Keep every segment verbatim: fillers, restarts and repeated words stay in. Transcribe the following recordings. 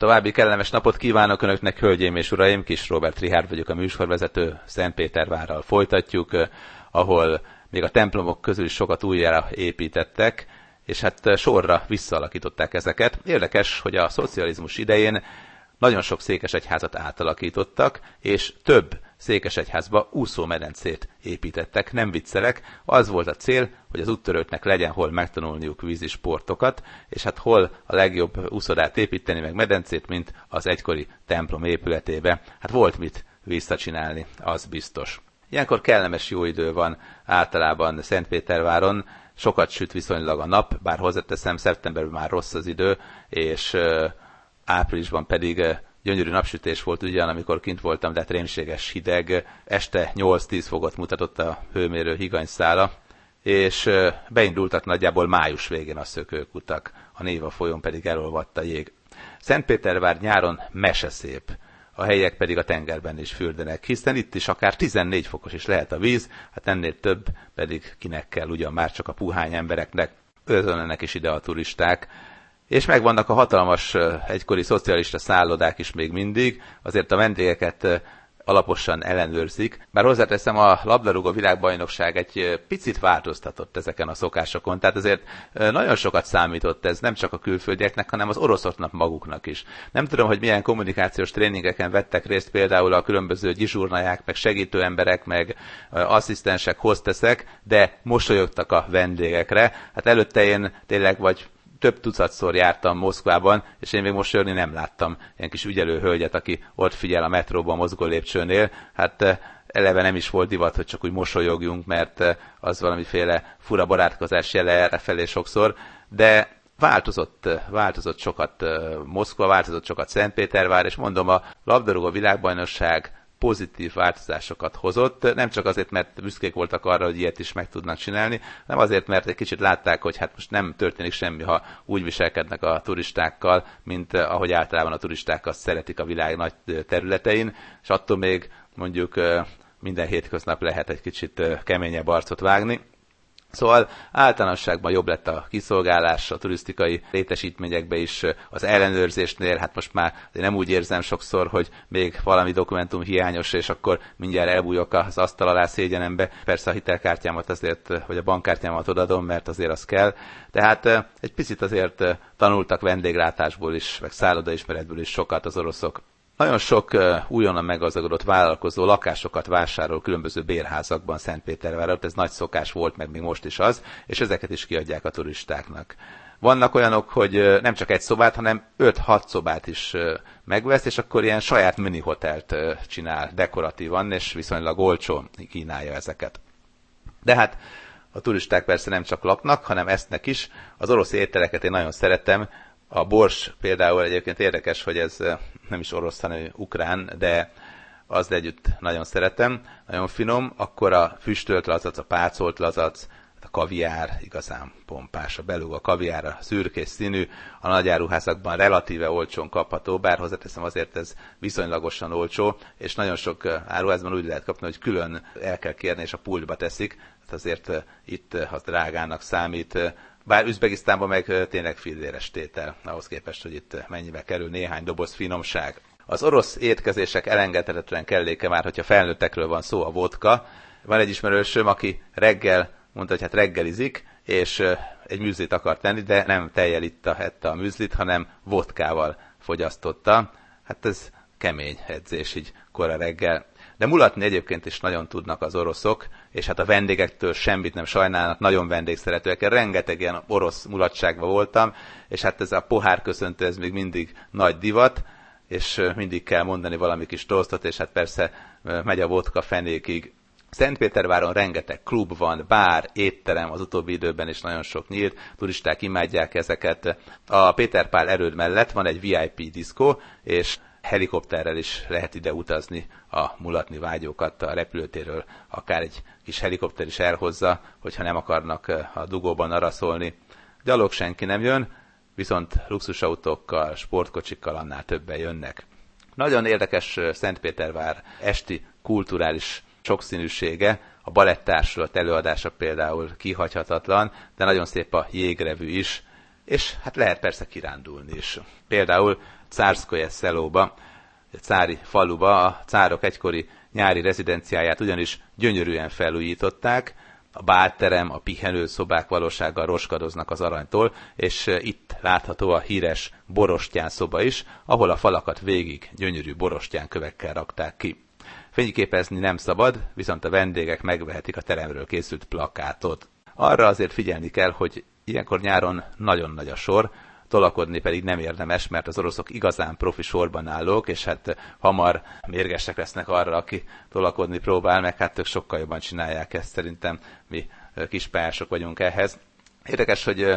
További kellemes napot kívánok Önöknek, hölgyeim és uraim! Kis Róbert Richárd vagyok, a műsorvezető. Szentpétervárral folytatjuk, ahol még a templomok közül is sokat újjára építettek, és hát sorra visszaalakították ezeket. Érdekes, hogy a szocializmus idején nagyon sok székesegyházat átalakítottak, és több székesegyházba úszómedencét építettek. Nem viccelek, az volt a cél, hogy az úttörőknek legyen hol megtanulniuk vízisportokat, és hát hol a legjobb úszodát építeni, meg medencét, mint az egykori templom épületébe. Hát volt mit visszacsinálni, az biztos. Ilyenkor kellemes jó idő van általában Szentpéterváron, sokat süt viszonylag a nap, bár hozzáteszem, szeptemberben már rossz az idő, és áprilisban pedig gyönyörű napsütés volt ugyan, amikor kint voltam, de hát rémséges hideg, este nyolc-tíz fokot mutatott a hőmérő higanyszála, és beindultak nagyjából május végén a szökőkutak, a Néva folyón pedig elolvadt a jég. Szentpétervár nyáron meseszép, a helyiek pedig a tengerben is fürdenek, hiszen itt is akár tizennégy fokos is lehet a víz, hát ennél több pedig kinek kell, ugyan már csak a puhány embereknek, özönlenek is ide a turisták. És megvannak a hatalmas egykori szocialista szállodák is még mindig, azért a vendégeket alaposan ellenőrzik. Bár hozzáteszem, a labdarúgó világbajnokság egy picit változtatott ezeken a szokásokon, tehát azért nagyon sokat számított ez nem csak a külföldieknek, hanem az oroszoknak maguknak is. Nem tudom, hogy milyen kommunikációs tréningeken vettek részt például a különböző gyizsurnaják, meg segítő emberek, meg asszisztensek, hosteszek, de mosolyogtak a vendégekre. Hát előtte én tényleg vagy több tucatszor jártam Moszkvában, és én még mosolyogni nem láttam ilyen kis ügyelő hölgyet, aki ott figyel a metróban, a mozgó lépcsőnél. Hát eleve nem is volt divat, hogy csak úgy mosolyogjunk, mert az valamiféle fura barátkozás jele errefelé sokszor, de változott, változott sokat Moszkva, változott sokat Szentpétervár, és mondom, a labdarúgó világbajnokság pozitív változásokat hozott, nem csak azért, mert büszkék voltak arra, hogy ilyet is meg tudnak csinálni, hanem azért, mert egy kicsit látták, hogy hát most nem történik semmi, ha úgy viselkednek a turistákkal, mint ahogy általában a turisták azt szeretik a világ nagy területein, és attól még mondjuk minden hétköznap lehet egy kicsit keményebb arcot vágni. Szóval általánosságban jobb lett a kiszolgálás a turisztikai létesítményekbe is, az ellenőrzésnél, hát most már nem úgy érzem sokszor, hogy még valami dokumentum hiányos, és akkor mindjárt elbújok az asztal alá szégyenembe. Persze a hitelkártyámat azért, vagy a bankkártyámat odadom, mert azért az kell. Tehát egy picit azért tanultak vendéglátásból is, meg szállodaismeretből is sokat az oroszok. Nagyon sok uh, újonnan meggazdagodott vállalkozó lakásokat vásárol különböző bérházakban Szentpéterváron, ez nagy szokás volt, meg még most is az, és ezeket is kiadják a turistáknak. Vannak olyanok, hogy uh, nem csak egy szobát, hanem öt-hat szobát is uh, megvesz, és akkor ilyen saját mini hotelt uh, csinál dekoratívan, és viszonylag olcsón kínálja ezeket. De hát a turisták persze nem csak laknak, hanem esznek is. Az orosz ételeket én nagyon szeretem. A bors például egyébként érdekes, hogy ez nem is orosz, hanem ukrán, de az együtt nagyon szeretem, nagyon finom. Akkor a füstölt lazac, a pácolt lazac, a kaviár igazán pompás, a belug, a kaviár, a szürkés színű, a nagyáruházakban relatíve olcsón kapható, bár hozzáteszem azért ez viszonylagosan olcsó, és nagyon sok áruházban úgy lehet kapni, hogy külön el kell kérni, és a pultba teszik, tehát azért itt az drágának számít. Bár Üzbegisztánban meg tényleg filléres tétel, ahhoz képest, hogy itt mennyibe kerül néhány doboz finomság. Az orosz étkezések elengedhetetlen kelléke már, hogyha felnőttekről van szó, a vodka. Van egy ismerősöm, aki reggel mondta, hogy hát reggelizik, és egy műzlit akart tenni, de nem tejjel itta, ette a műzlit, hanem vodkával fogyasztotta. Hát ez kemény edzés így kora reggel. De mulatni egyébként is nagyon tudnak az oroszok, és hát a vendégektől semmit nem sajnálnak, nagyon vendégszeretőek. Rengeteg ilyen orosz mulatságban voltam, és hát ez a pohárköszöntő, ez még mindig nagy divat, és mindig kell mondani valami kis tosztot, és hát persze megy a vodka fenékig. Szentpéterváron rengeteg klub van, bár, étterem, az utóbbi időben is nagyon sok nyílt, turisták imádják ezeket. A Péter Pál erőd mellett van egy vé i pé diszkó, és helikopterrel is lehet ide utazni a mulatni vágyókat a repülőtérről, akár egy kis helikopter is elhozza, hogyha nem akarnak a dugóban araszolni. Gyalog senki nem jön, viszont luxusautókkal, sportkocsikkal annál többen jönnek. Nagyon érdekes Szentpétervár esti kulturális sokszínűsége, a balettársulat előadása például kihagyhatatlan, de nagyon szép a jégrevű is, és hát lehet persze kirándulni is. Például Cárszkoje szelóba, a cári faluba, a cárok egykori nyári rezidenciáját ugyanis gyönyörűen felújították, a bálterem, a pihenőszobák valósággal roskadoznak az aranytól, és itt látható a híres borostyán szoba is, ahol a falakat végig gyönyörű borostyán kövekkel rakták ki. Fényképezni nem szabad, viszont a vendégek megvehetik a teremről készült plakátot. Arra azért figyelni kell, hogy ilyenkor nyáron nagyon nagy a sor, tolakodni pedig nem érdemes, mert az oroszok igazán profi sorban állók, és hát hamar mérgesek lesznek arra, aki tolakodni próbál, meg hát ők sokkal jobban csinálják ezt, szerintem mi kispályások vagyunk ehhez. Érdekes, hogy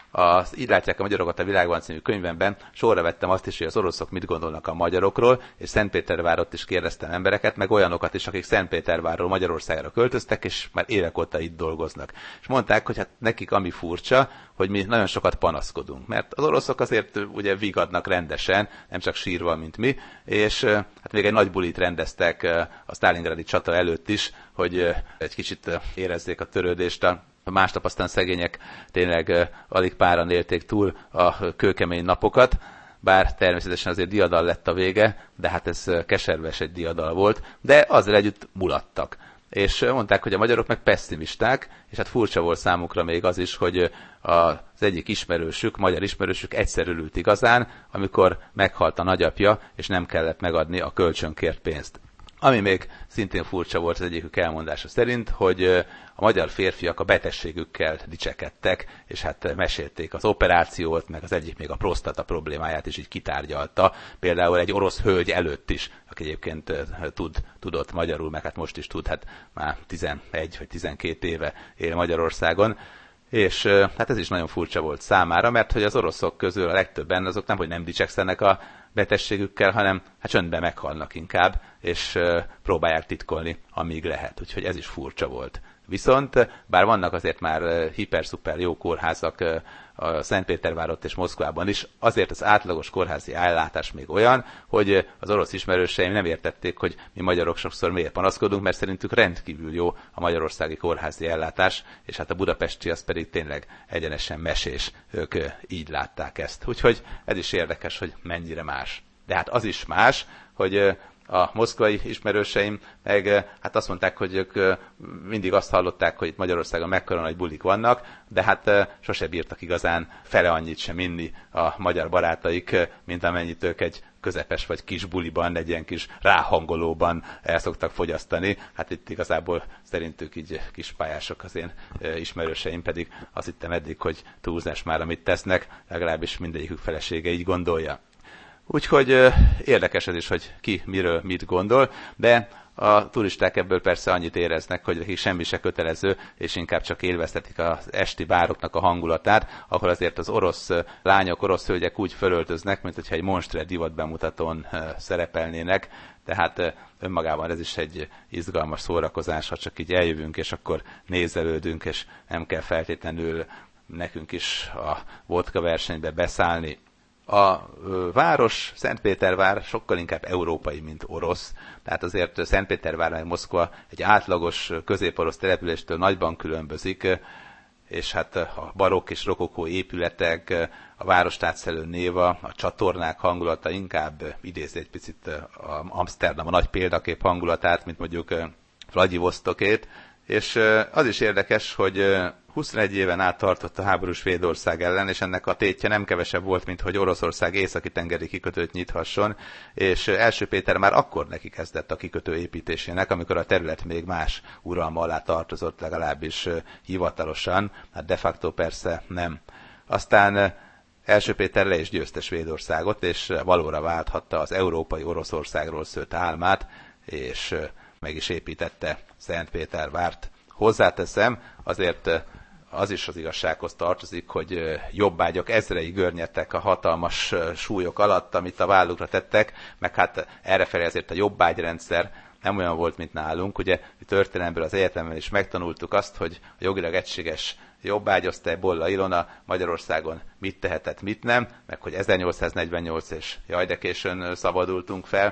az Így látják a magyarokat a világban című könyvemben sorra vettem azt is, hogy az oroszok mit gondolnak a magyarokról, és Szentpétervárot is kérdeztem embereket, meg olyanokat is, akik Szentpétervárról Magyarországra költöztek, és már évek óta itt dolgoznak. És mondták, hogy hát nekik ami furcsa, hogy mi nagyon sokat panaszkodunk, mert az oroszok azért ugye vigadnak rendesen, nem csak sírva, mint mi, és hát még egy nagy bulit rendeztek a sztálingrádi csata előtt is, hogy egy kicsit érezzék a törődést a másnap aztán szegények tényleg alig páran élték túl a kőkemény napokat, bár természetesen azért diadal lett a vége, de hát ez keserves egy diadal volt, de azzal együtt mulattak. És mondták, hogy a magyarok meg pessimisták, és hát furcsa volt számukra még az is, hogy az egyik ismerősük, magyar ismerősük egyszer örült igazán, amikor meghalt a nagyapja, és nem kellett megadni a kölcsönkért pénzt. Ami még szintén furcsa volt az egyikük elmondása szerint, hogy a magyar férfiak a betegségükkel dicsekedtek, és hát mesélték az operációt, meg az egyik még a prostata problémáját is így kitárgyalta, például egy orosz hölgy előtt is, aki egyébként tud, tudott magyarul, meg hát most is tud, hát már tizenegy vagy tizenkét éve él Magyarországon. És hát ez is nagyon furcsa volt számára, mert hogy az oroszok közül a legtöbben azok nem, hogy nem dicsekszenek a betegségükkel, hanem hát csöndben meghalnak inkább, és próbálják titkolni, amíg lehet. Úgyhogy ez is furcsa volt. Viszont, bár vannak azért már hiper-szuper jó kórházak a Szentpétervárot és Moszkvában is, azért az átlagos kórházi ellátás még olyan, hogy az orosz ismerőseim nem értették, hogy mi magyarok sokszor miért panaszkodunk, mert szerintük rendkívül jó a magyarországi kórházi ellátás, és hát a budapesti az pedig tényleg egyenesen mesés, ők így látták ezt. Úgyhogy ez is érdekes, hogy mennyire más. De hát az is más, hogy a moszkvai ismerőseim meg hát azt mondták, hogy ők mindig azt hallották, hogy itt Magyarországon mekkora nagy bulik vannak, de hát sose bírtak igazán fele annyit sem inni a magyar barátaik, mint amennyit ők egy közepes vagy kis buliban, egy ilyen kis ráhangolóban el szoktak fogyasztani. Hát itt igazából szerintük így kispályások az én ismerőseim, pedig azt hittem eddig, hogy túlzás már, amit tesznek, legalábbis mindegyikük felesége így gondolja. Úgyhogy érdekes ez is, hogy ki miről mit gondol, de a turisták ebből persze annyit éreznek, hogy nekik semmi se kötelező, és inkább csak élveztetik az esti bároknak a hangulatát, ahol azért az orosz lányok, orosz hölgyek úgy fölöltöznek, mint hogyha egy monstre divat bemutatón szerepelnének, tehát önmagában ez is egy izgalmas szórakozás, ha csak így eljövünk, és akkor nézelődünk, és nem kell feltétlenül nekünk is a vodka versenybe beszállni. A város, Szentpétervár sokkal inkább európai, mint orosz, tehát azért Szentpétervár meg Moszkva egy átlagos középorosz településtől nagyban különbözik, és hát a barokk és rokokó épületek, a várost átszelő néva, a csatornák hangulata inkább idézi egy picit Amsterdam a nagy példakép hangulatát, mint mondjuk Vladivostokét, és az is érdekes, hogy huszonegy éven át tartott a háború Svédország ellen, és ennek a tétje nem kevesebb volt, mint hogy Oroszország északi tengeri kikötőt nyithasson, és első Péter már akkor neki kezdett a kikötő építésének, amikor a terület még más uralma alá tartozott, legalábbis hivatalosan, hát de facto persze nem. Aztán első Péter le is győzte Svédországot, és valóra válthatta az európai Oroszországról szőtt álmát, és meg is építette Szentpétervárt. Hozzáteszem, azért az is az igazsághoz tartozik, hogy jobbágyok ezrei görnyedtek a hatalmas súlyok alatt, amit a vállukra tettek, meg hát errefelé azért a jobbágyrendszer nem olyan volt, mint nálunk. Ugye történelemből az egyetemen is megtanultuk azt, hogy a jogilag egységes jobbágyosztály, Bolla Ilona Magyarországon mit tehetett, mit nem, meg hogy ezernyolcszáznegyvennyolc és jaj de későn szabadultunk fel.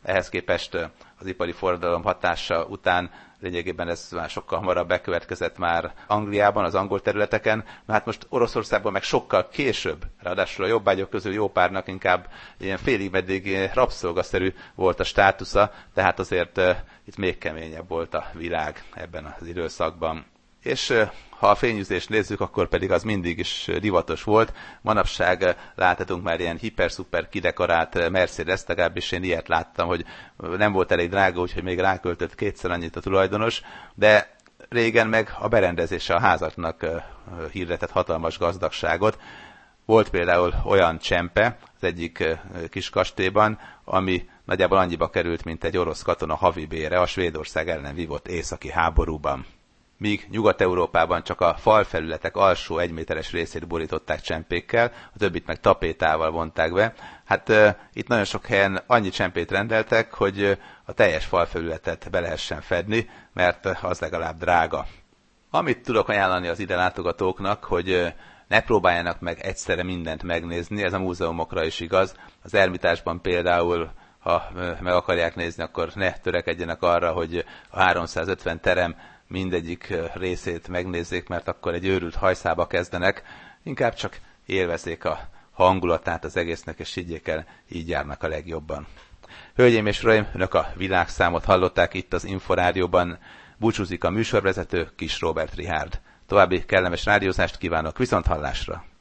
Ehhez képest az ipari forradalom hatása után lényegében ez már sokkal hamarabb bekövetkezett már Angliában, az angol területeken, hát most Oroszországban meg sokkal később, ráadásul a jobbágyok közül jó párnak inkább ilyen félig meddig rabszolgaszerű volt a státusza, tehát azért uh, itt még keményebb volt a világ ebben az időszakban. És uh, ha a fényűzést nézzük, akkor pedig az mindig is divatos volt. Manapság uh, láthatunk már ilyen hiper-szuper kidekorált Mercedes, legalábbis én ilyet láttam, hogy nem volt elég drága, úgyhogy még ráköltött kétszer annyit a tulajdonos, de régen meg a berendezése a házaknak uh, hirdetett hatalmas gazdagságot. Volt például olyan csempe az egyik uh, kis kastélyban, ami nagyjából annyiba került, mint egy orosz katona havi bére a Svédország ellen vívott északi háborúban. Míg Nyugat-Európában csak a falfelületek alsó egyméteres részét borították csempékkel, a többit meg tapétával vonták be. Hát e, itt nagyon sok helyen annyi csempét rendeltek, hogy a teljes falfelületet be lehessen fedni, mert az legalább drága. Amit tudok ajánlani az ide látogatóknak, hogy ne próbáljanak meg egyszerre mindent megnézni, ez a múzeumokra is igaz. Az Ermitásban például, ha meg akarják nézni, akkor ne törekedjenek arra, hogy a háromszázötven terem mindegyik részét megnézzék, mert akkor egy őrült hajszába kezdenek, inkább csak élvezzék a hangulatát az egésznek, és higgyék el, így járnak a legjobban. Hölgyeim és uraim, önök a világszámot hallották itt az Inforádióban, búcsúzik a műsorvezető, Kis Róbert Richárd. További kellemes rádiózást kívánok, viszont hallásra!